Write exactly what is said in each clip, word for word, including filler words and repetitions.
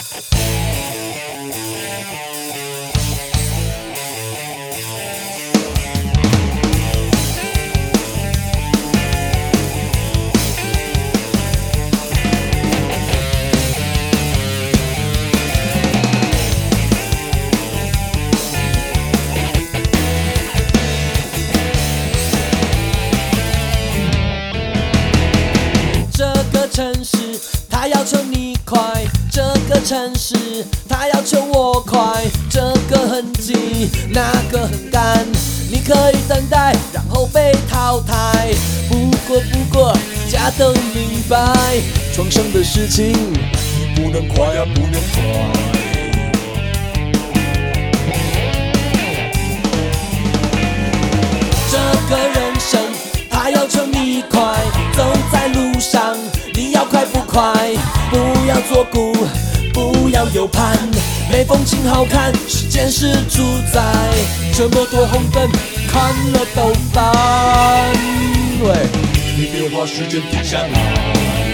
城市，它要求你快；这个城市，它要求我快。这个很急，那个很赶，你可以等待，然后被淘汰。不过不过，家都明白，床上的事情你不能快呀，不能快。这个人生，它要求你快，走在路上。你要快不快？不要左顾，不要右盼。没风景好看，时间是主宰。这么多红灯，看了都烦。喂，你别花时间停下来。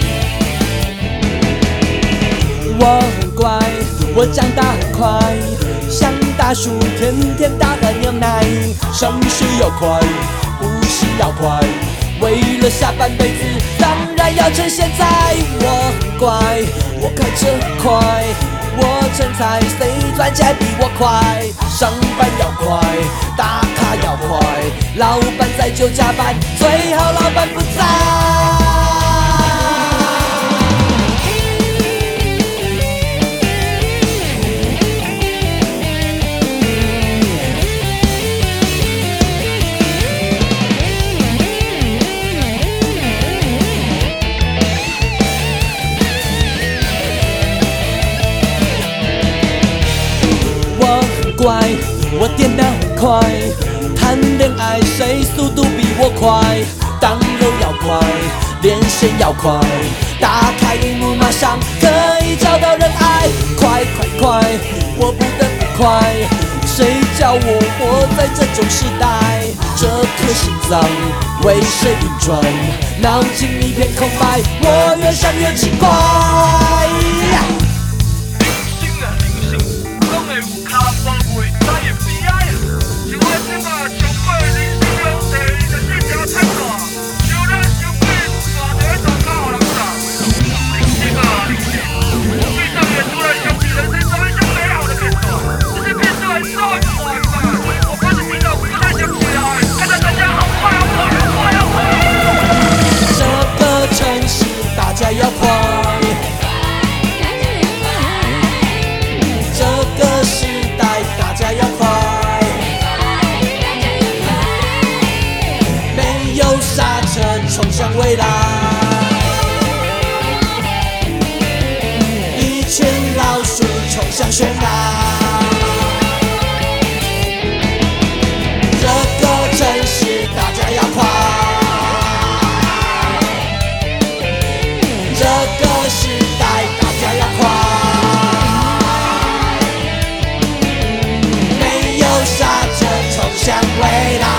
我很乖，我长大很快，像大树天天大喝牛奶。什么是要快？不是要快。为了下半辈子，当然要趁现在。我很乖，我开车快，我成才，谁赚钱比我快？上班要快，打卡要快，老板在就加班，最好老板不在。乖，我电脑很快，谈恋爱谁速度比我快？当肉要快，连线要快，打开荧幕马上可以找到人爱。快快快，我不得不快，谁叫我活在这种时代？这颗心脏为谁运转？脑筋一片空白，我越想越奇怪。大家要快，这个时代大家要快，没有刹车冲向未来，一群老鼠冲向悬崖，这个城市大家要快。这个时代，大家要快，没有刹车冲向未来。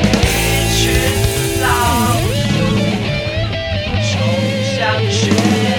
一群老鼠冲向悬崖。